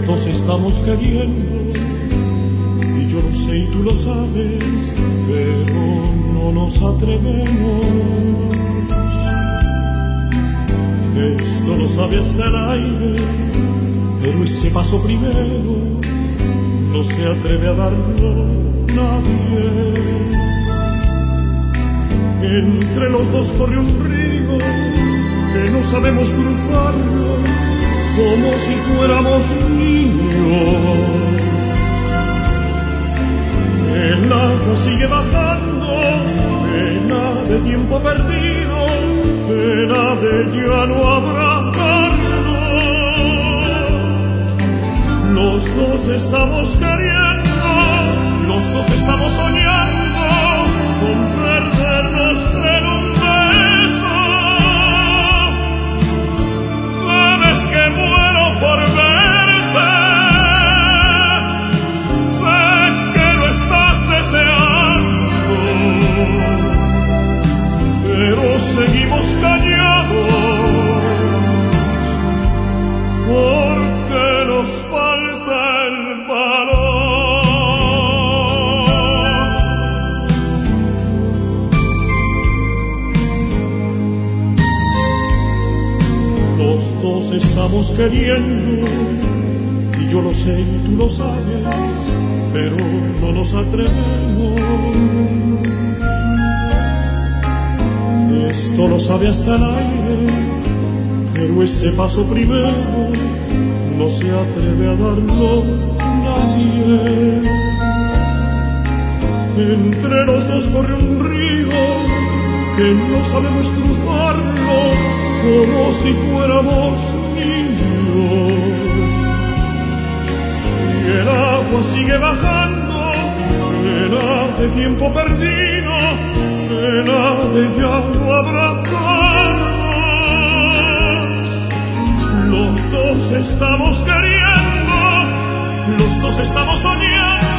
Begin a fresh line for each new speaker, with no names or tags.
dos estamos queriendo, y yo lo sé y tú lo sabes, pero no nos atrevemos. Esto lo sabe hasta el aire, pero ese paso primero no se atreve a darlo nadie. Entre los dos corre un río que no sabemos cruzarlo, como si fuéramos niños. El agua sigue bajando, pena de tiempo perdido, pena de ya no abrazarnos. Los dos estamos queriendo, los dos estamos soñando con perdernos en un beso. Sabes que muero por verte, sé que lo estás deseando, pero seguimos callados porque nos falta el valor. Los dos estamos queriendo, y yo lo sé y tú lo sabes, pero no nos atrevemos. Esto lo sabe hasta el aire, pero ese paso primero no se atreve a darlo nadie. Entre los dos corre un río que no sabemos cruzarlo, como si fuéramos niños. Y el agua sigue bajando, pena de tiempo perdido, pena de ya no abrazarnos. Los dos estamos queriendo, los dos estamos soñando